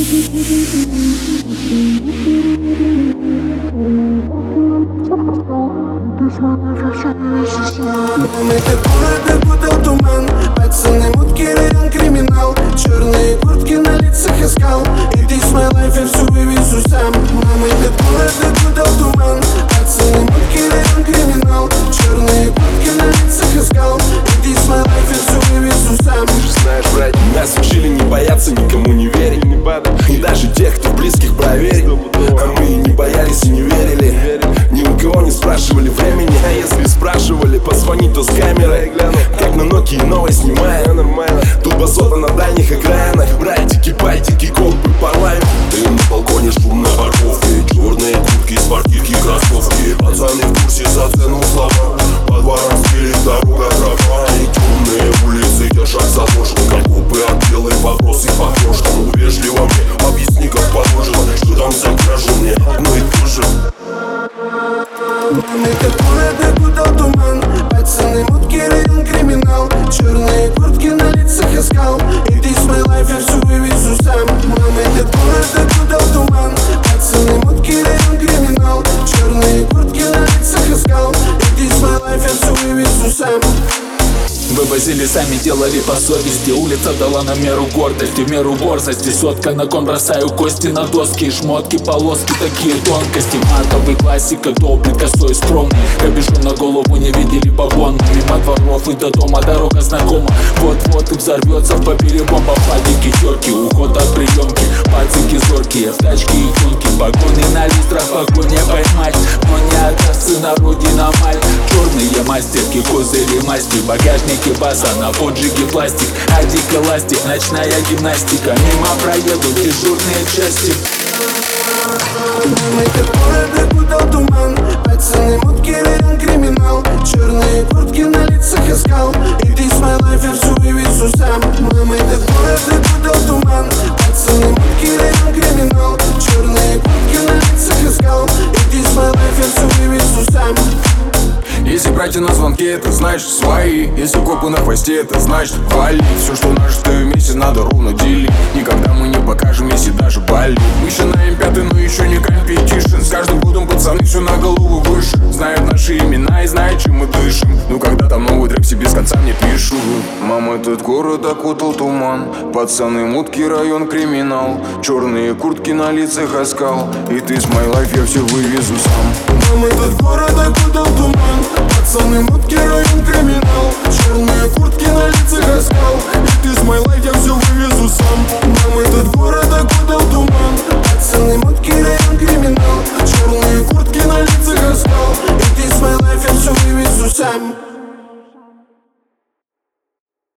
Этот город окутал туман, пацаны, мутки, район, криминал. Черные куртки на лицах искал, и this my life, я все вывезу сам. Мама, этот город окутал туман, пацаны, мутки, район, криминал. Черные куртки на лицах искал, и this my life, я все вывезу сам. Ты же знаешь, брать, нас учили не бояться, никому не верить, и даже тех, кто близких проверил. А мы не боялись и не верили, ни у кого не спрашивали времени. А если спрашивали, позвони, то с камерой, как на Nokia новой снимая. Тут басота на дальних экранах, братики, пальтики, колбы по лайну. Ты на балконе, шум на парковке, черные куртки, спортивки, кроссовки. Пацаны в курсе, за цену слова, по дворам стелит дорога трава. И темные улицы держат заложником, купы отделы, вопросы по прошлому. Вежливо мне объясни, как положено, что там за кражу, мне одно и то же. Этот город окутал туман, пацаны, мутки, район, криминал. Черные куртки на лицах искал, и this my life, я все вывезу сам. Мама, этот город окутал туман, пацаны, мутки, район, криминал. Черные куртки на лицах искал, и this my life, я все вывезу сам. Вывозили сами, делали по совести. Улица дала нам меру гордости, в меру борзости. Сотка на кон, бросаю кости на доски. Шмотки, полоски, такие тонкости. Матовый классика, добрый, косой, скромный. Капюшон на голову, не видели погон. Мимо дворов и до дома дорога знакома. Вот-вот и взорвется в поперебом. По фабрике терки, уход от приемки. Пацики зоркие, в тачке и тонки. Погоны на листрах, погоне поймать. Но не отдастся на родина мать. Черные мастерки, козыри масти. Багажники база, на поджиге пластик. Адик эластик, ночная гимнастика. Мимо проедут дежурные части. Этот город окутал туман, пацаны, мутки, район, криминал. Черные куртки на лицах искал, и this my life, я все вывезу сам. Мама, этот город окутал туман, пацаны, мутки, район, криминал. Черные куртки на лицах искал, и this my life, я все вывезу сам. Если братья на звонке, это значит свои. Если копы на хвосте, это значит вали. Все, что наше, то вместе надо ровно делить. Никогда мы не покажем, если даже болит. Мы еще на М5, но еще не компетишн. С каждым годом пацаны все на голову выше. Знают наши имена и знают, чем мы дышим. Ну когда там новый трек, себе без конца мне пишут. Мама, этот город окутал туман, пацаны, мутки, район, криминал. Черные куртки на лицах оскал, и this my life, я все вывезу сам. Мама, этот город окутал туман, пацаны, мутки, район, криминал. Черные куртки на лицах оскал, и this my life, я все вывезу сам. Мама, этот город окутал туман, пацаны, мутки, район, криминал. Черные куртки на лицах оскал, и this my life, я все вывезу сам.